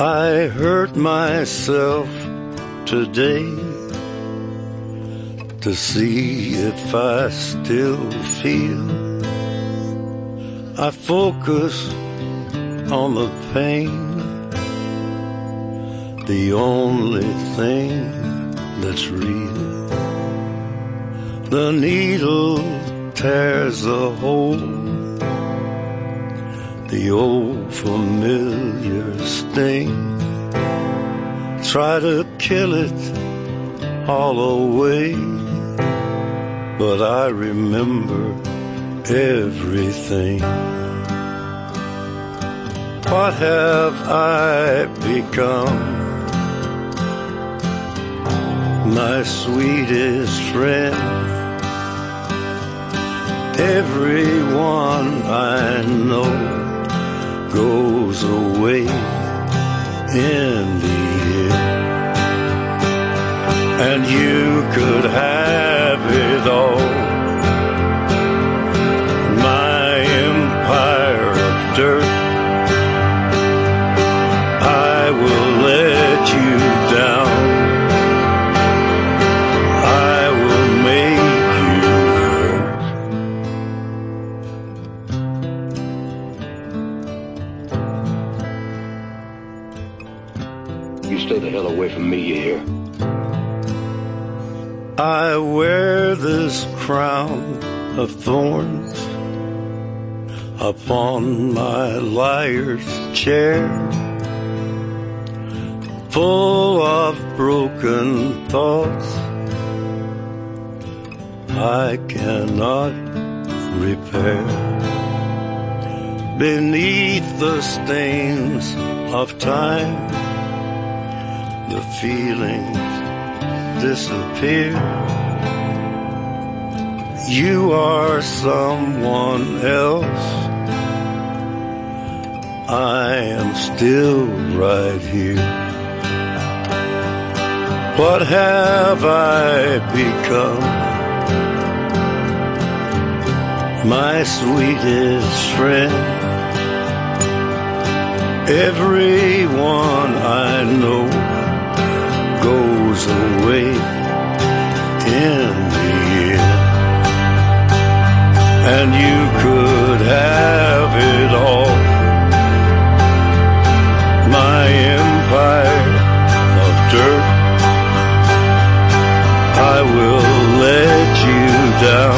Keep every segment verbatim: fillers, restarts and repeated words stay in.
I hurt myself today to see if I still feel. I focus on the pain, the only thing that's real. The needle tears a hole, the old familiar sting. Try to kill it all away, but I remember everything. What have I become? My sweetest friend. Everyone I know goes away in the end, and you could have it all. My empire of dirt, I will let you down. I will make you hurt. You stay the hell away from me, you hear? I wear this crown of thorns upon my liar's chair, full of broken thoughts I cannot repair. Beneath the stains of time, the feelings disappear. You are someone else, I am still right here. What have I become? My sweetest friend. Everyone I know goes away in the end, and you could have it all. My empire of dirt, I will let you down.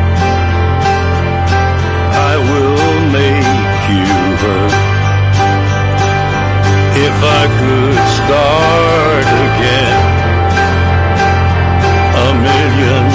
I will make you hurt. If I could start again a million